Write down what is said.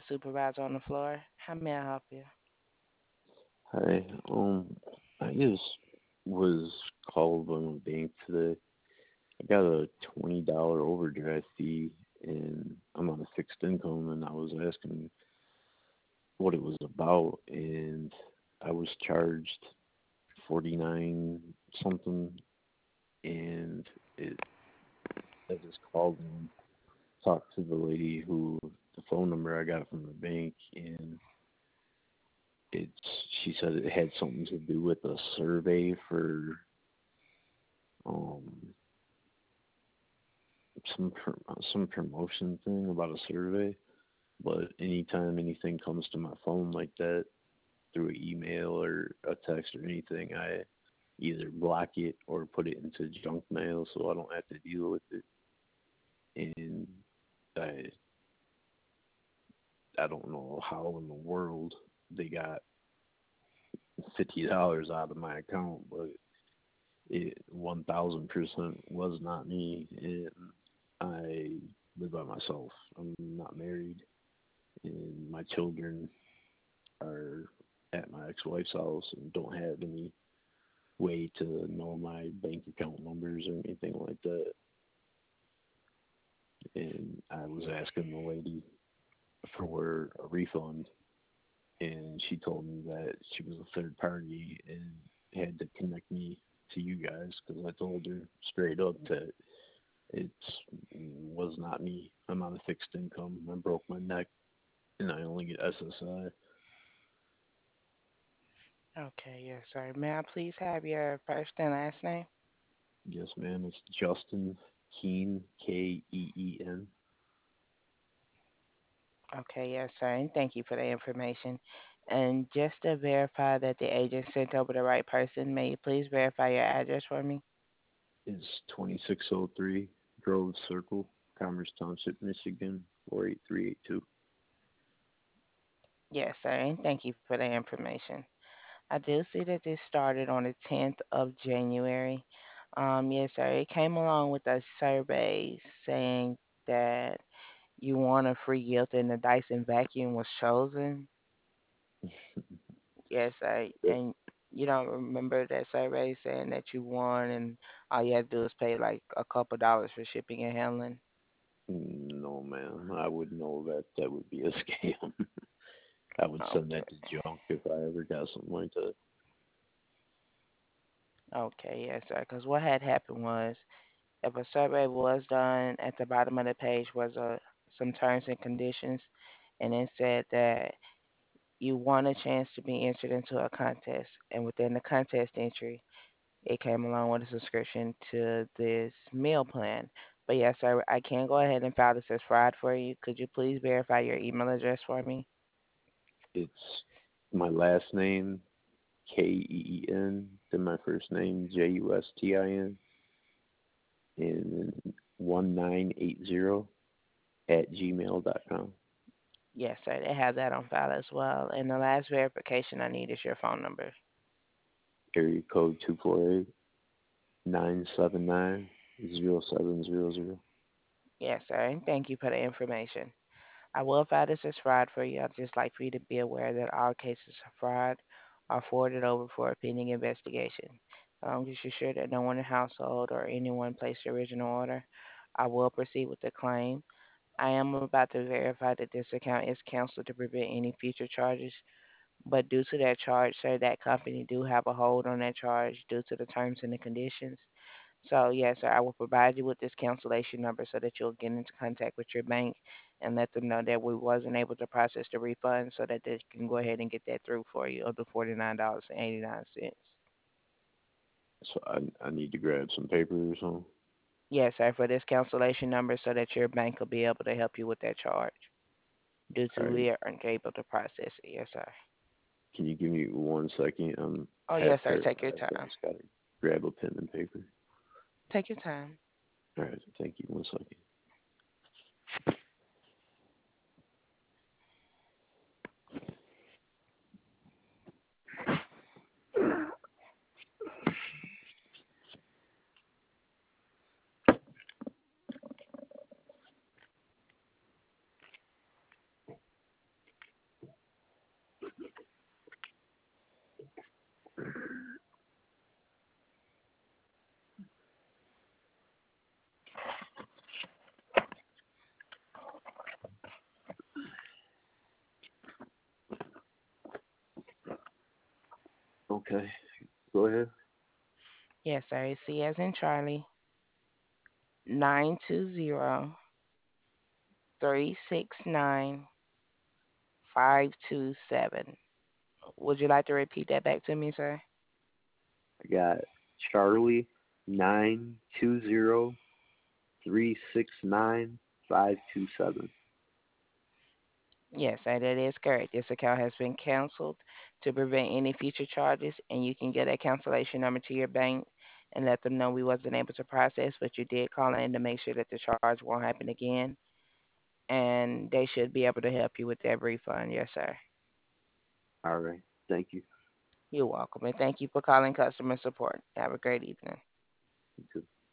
supervisor on the floor. How may I help you? Hi. I just was called by my bank today. I got a $20 overdraft fee, and I'm on a fixed income, and I was asking what it was about, and I was charged 49 something, and it I just called and talked to the lady who the phone number I got from the bank, and it's she said it had something to do with a survey for um some promotion thing about a survey, but anytime anything comes to my phone like that through an email or a text or anything, I either block it or put it into junk mail so I don't have to deal with it. And I I don't know how in the world they got $50 out of my account, but it 1000% was not me, and I live by myself. I'm not married, and my children are at my ex-wife's house and don't have any way to know my bank account numbers or anything like that. And I was asking the lady for a refund, and she told me that she was a third party and had to connect me to you guys because I told her straight up that it was not me. I'm on a fixed income. I broke my neck, and I only get SSI. Okay, yes, sir. May I please have your first and last name? Yes, ma'am. It's Justin Keen, Keen. Okay, yes, sir. And thank you for the information. And just to verify that the agent sent over the right person, may you please verify your address for me? It's 2603 Grove Circle, Commerce Township, Michigan, 48382. Yes, sir. And thank you for the information. I do see that this started on the 10th of January. Yes, sir. It came along with a survey saying that you won a free gift and the Dyson vacuum was chosen. Yes, sir. Yep. And you don't remember that survey saying that you won and all you had to do is pay like a couple dollars for shipping and handling? No, man. I would know that that would be a scam. I would send Okay. that to junk if I ever got something like that. Okay, yes, sir. Because what had happened was if a survey was done, at the bottom of the page was some terms and conditions, and it said that you won a chance to be entered into a contest, and within the contest entry, it came along with a subscription to this meal plan. But yes, sir, I can go ahead and file this as fraud for you. Could you please verify your email address for me? It's my last name, Keen, then my first name, Justin, and 1980 at gmail.com. Yes, sir, they have that on file as well. And the last verification I need is your phone number. Area code 248-979-0700. Yes, sir, and thank you for the information. I will file this as fraud for you. I'd just like for you to be aware that all cases of fraud are forwarded over for a pending investigation. As long as you're sure that no one in the household or anyone placed the original order, I will proceed with the claim. I am about to verify that this account is canceled to prevent any future charges, but due to that charge, sir, that company do have a hold on that charge due to the terms and the conditions. So yes, sir, I will provide you with this cancellation number so that you'll get into contact with your bank and let them know that we wasn't able to process the refund so that they can go ahead and get that through for you of the $49.89. So I need to grab some paper or something. Yes, sir, for this cancellation number so that your bank will be able to help you with that charge due All to right. we aren't able to process it. Yes, sir. Can you give me 1 second? I'm Oh, half yes, sir. Take your paralyzed. I time. just got to grab a pen and paper. Take your time. All right. Thank you. 1 second. Okay, go ahead. Yes, sir. It's C as in Charlie, 920-369-527. Would you like to repeat that back to me, sir? I got Charlie 920-369-527. Yes, sir, that is correct. This account has been canceled to prevent any future charges, and you can get a cancellation number to your bank and let them know we wasn't able to process, but you did call in to make sure that the charge won't happen again, and they should be able to help you with that refund. Yes, sir. All right, thank you. You're welcome, and thank you for calling customer support. Have a great evening. You too.